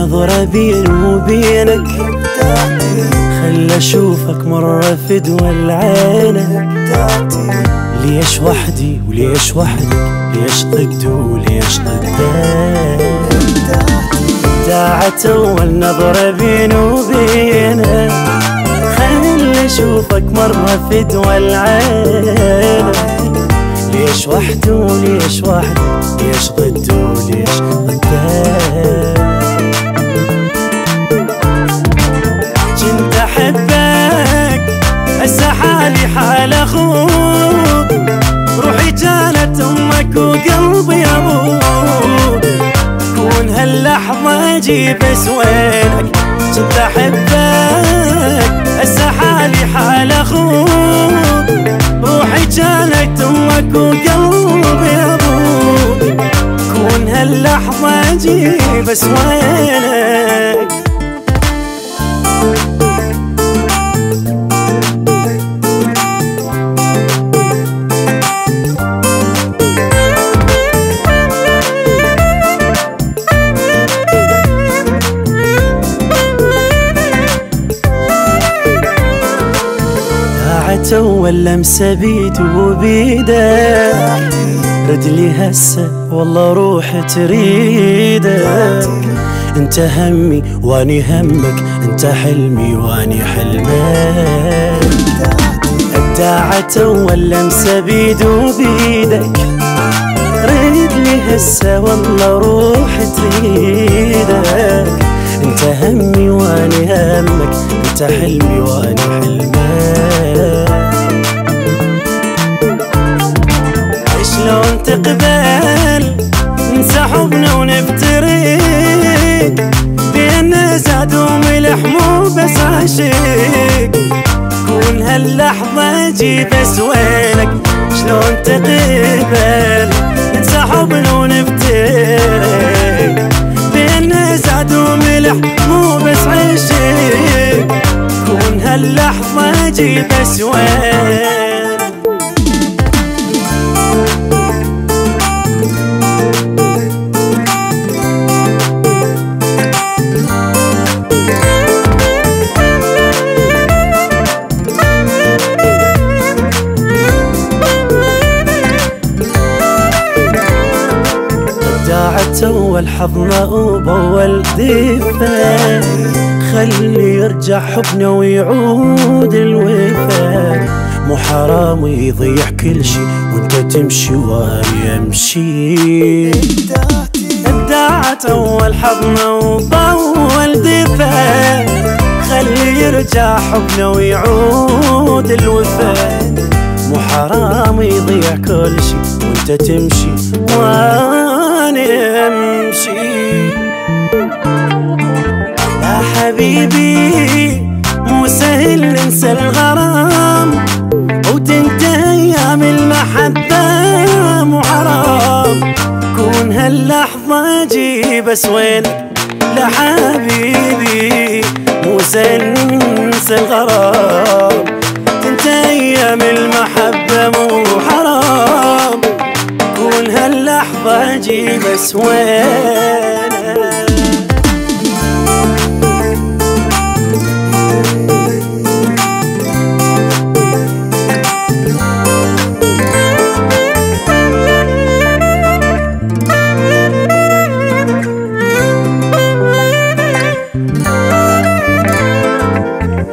نظرة بيني وبينك خل اشوفك مرة في دول عينك. ليش وحدي وليش وحدك، ليش ضدي وليش ضدك. داعت اول نظرة بيني وبينك خل اشوفك مرة في دول عينك. ليش وحدي وليش وحدك، ليش ضدي وليش ضدك. كنت احبك هسه حالي حال اخوك، روحي كانت امك وقلبي ابوك. كون هاللحظة اجي بس وينك. كنت احبك هسه حالي حال اخوك، روحي كانت امك وقلبي ابوك. كون هاللحظة اجي بس وينك. أول لمسة بيد وبيدك رد لي هسه والله روحي تريدك. انت همي واني همك، انت حلمي واني حلمك. ابدعت اول لمسة بيد وبيدك رد لي هسه والله روحي تريدك. انت همي واني همك، انت حلمي واني حلمك. شلون تقبل ننسى حبنا ونفترق، بينا زاد وملح مو بس عشق. كون هاللحظة اجي بس وينك. شلون تقبل ننسى حبنا ونفترق، بينا زاد وملح مو بس عشق. كون هاللحظة اجي بس وينك. داعت اول حضنة وباول دفا، خلي يرجع حبنا ويعود الوفا. مو حرام يضيع كل شي وانت تمشي واني امشي. داعت اول حضنة وباول دفا، خلي يرجع حبنا ويعود الوفا. مو حرام يضيع كل شي وانت تمشي واني امشي. يا حبيبي مو سهل ننسى الغرام وتنتهي ايام المحبة، مو حرام. كون هاللحظة اجي بس وينك. لا حبيبي مو سهل ننسى الغرام، تنتهي ايام المحبة مو حرام. كون هاللحظة اجي بس وين.